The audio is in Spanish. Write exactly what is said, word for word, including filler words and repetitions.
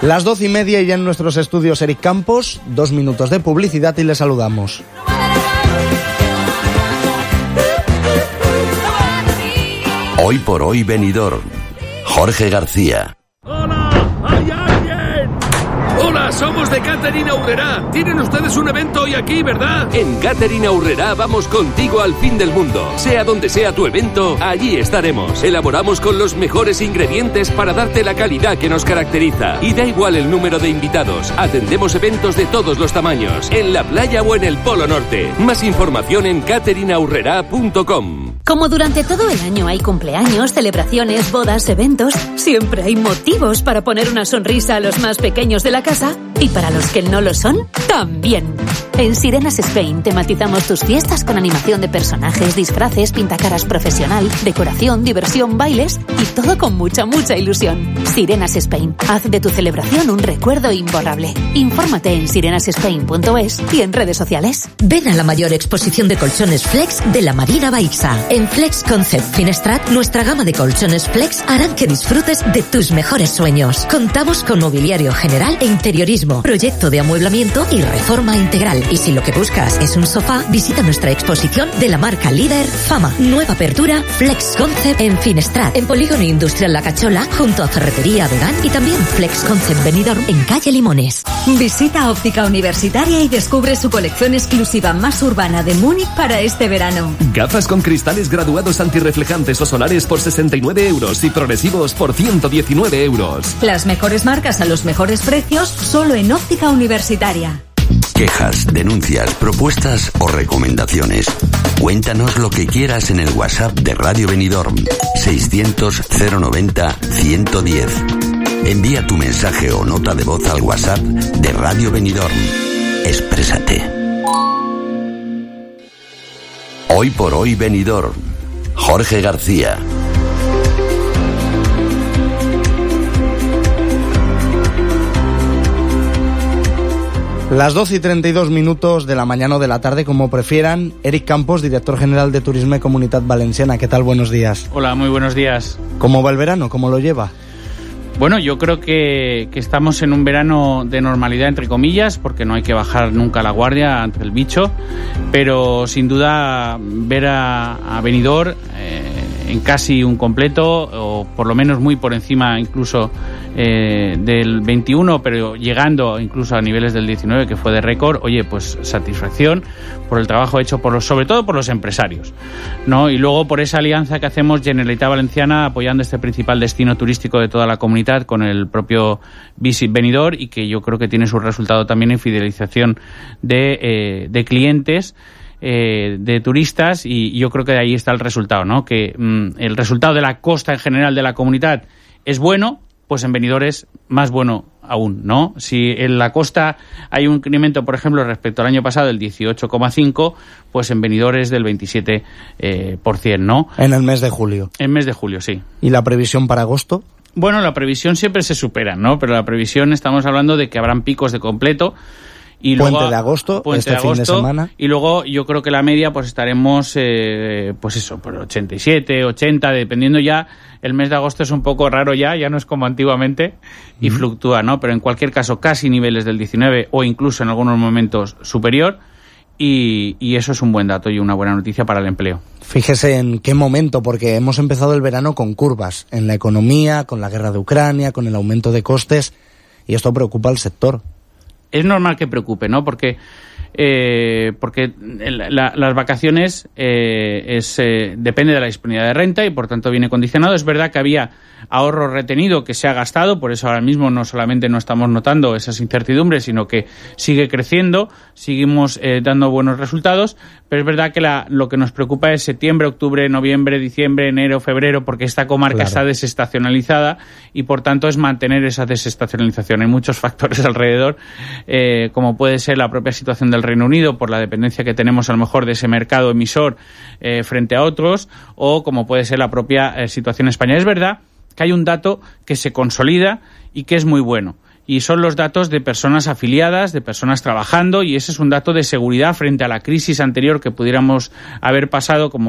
Las doce y media y ya en nuestros estudios Eric Campos, dos minutos de publicidad y le saludamos. Hoy por hoy Benidorm, Jorge García. ¡Hola! ¿Hay alguien? ¡Hola! Somos de Catering Aurrerá. Tienen ustedes un evento hoy aquí, ¿verdad? En Catering Aurrerá vamos contigo al fin del mundo. Sea donde sea tu evento, allí estaremos. Elaboramos con los mejores ingredientes para darte la calidad que nos caracteriza. Y da igual el número de invitados. Atendemos eventos de todos los tamaños, en la playa o en el Polo Norte. Más información en catering aurrerá punto com. Como durante todo el año hay cumpleaños, celebraciones, bodas, eventos, siempre hay motivos para poner una sonrisa a los más pequeños de la casa y para los que no lo son, también. En Sirenas Spain tematizamos tus fiestas con animación de personajes, disfraces, pintacaras profesional, decoración, diversión, bailes y todo con mucha, mucha ilusión. Sirenas Spain, haz de tu celebración un recuerdo imborrable. Infórmate en sirenas spain punto es y en redes sociales. Ven a la mayor exposición de colchones Flex de la Marina Baixa. En Flex Concept Finestrat, nuestra gama de colchones Flex harán que disfrutes de tus mejores sueños. Contamos con mobiliario general e interiorismo, proyecto de amueblamiento y reforma integral. Y si lo que buscas es un sofá, visita nuestra exposición de la marca líder Fama. Nueva apertura Flex Concept en Finestrat, en Polígono Industrial La Cachola, junto a Ferretería Vegan, y también Flex Concept Benidorm en calle Limones. Visita Óptica Universitaria y descubre su colección exclusiva más urbana de Múnich para este verano. Gafas con cristales graduados antirreflejantes o solares por sesenta y nueve euros y progresivos por ciento diecinueve euros. Las mejores marcas a los mejores precios solo en Óptica Universitaria. Quejas, denuncias, propuestas o recomendaciones. Cuéntanos lo que quieras en el WhatsApp de Radio Benidorm seiscientos cero noventa ciento diez. Envía tu mensaje o nota de voz al WhatsApp de Radio Benidorm. Exprésate. Hoy por hoy Benidorm, Jorge García. Las doce y treinta y dos minutos de la mañana o de la tarde, como prefieran. Eric Campos, director general de Turisme y Comunitat Valenciana. ¿Qué tal? Buenos días. Hola, muy buenos días. ¿Cómo va el verano? ¿Cómo lo lleva? Bueno, yo creo que, que estamos en un verano de normalidad, entre comillas, porque no hay que bajar nunca la guardia ante el bicho, pero sin duda ver a, a Benidorm eh, en casi un completo, o por lo menos muy por encima incluso eh, del veintiuno, pero llegando incluso a niveles del diecinueve, que fue de récord. Oye, pues satisfacción por el trabajo hecho por los, sobre todo por los empresarios, ¿no? Y luego por esa alianza que hacemos Generalitat Valenciana apoyando este principal destino turístico de toda la comunidad con el propio Visit Benidorm, y que yo creo que tiene su resultado también en fidelización de, eh, de clientes, eh, de turistas, y yo creo que de ahí está el resultado, ¿no? Que mm, el resultado de la costa en general de la comunidad es bueno, pues en Benidorm es más bueno aún, ¿no? Si en la costa hay un incremento, por ejemplo, respecto al año pasado del dieciocho coma cinco, pues en Benidorm es del veintisiete por ciento, ¿no? En el mes de julio. En mes de julio, sí. ¿Y la previsión para agosto? Bueno, la previsión siempre se supera, ¿no? Pero la previsión, estamos hablando de que habrán picos de completo. Y puente luego, de agosto, puente este de agosto, fin de semana. Y luego yo creo que la media pues estaremos, eh, pues eso, por ochenta y siete, ochenta, dependiendo ya. El mes de agosto es un poco raro ya, ya no es como antiguamente, y uh-huh. fluctúa, ¿no? Pero en cualquier caso, casi niveles del diecinueve o incluso en algunos momentos superior. Y, y eso es un buen dato y una buena noticia para el empleo. Fíjese en qué momento, porque hemos empezado el verano con curvas en la economía, con la guerra de Ucrania, con el aumento de costes, y esto preocupa al sector. Es normal que preocupe, ¿no? Porque eh, porque la, las vacaciones eh, es eh, depende de la disponibilidad de renta y por tanto viene condicionado. Es verdad que había ahorro retenido que se ha gastado, por eso ahora mismo no solamente no estamos notando esas incertidumbres, sino que sigue creciendo, seguimos eh, dando buenos resultados, pero es verdad que la, lo que nos preocupa es septiembre, octubre, noviembre, diciembre, enero, febrero, porque esta comarca claro. está desestacionalizada y por tanto es mantener esa desestacionalización. Hay muchos factores alrededor, eh, como puede ser la propia situación del Reino Unido por la dependencia que tenemos a lo mejor de ese mercado emisor eh, frente a otros, o como puede ser la propia eh, situación española. Es verdad que hay un dato que se consolida y que es muy bueno, y son los datos de personas afiliadas, de personas trabajando, y ese es un dato de seguridad frente a la crisis anterior que pudiéramos haber pasado como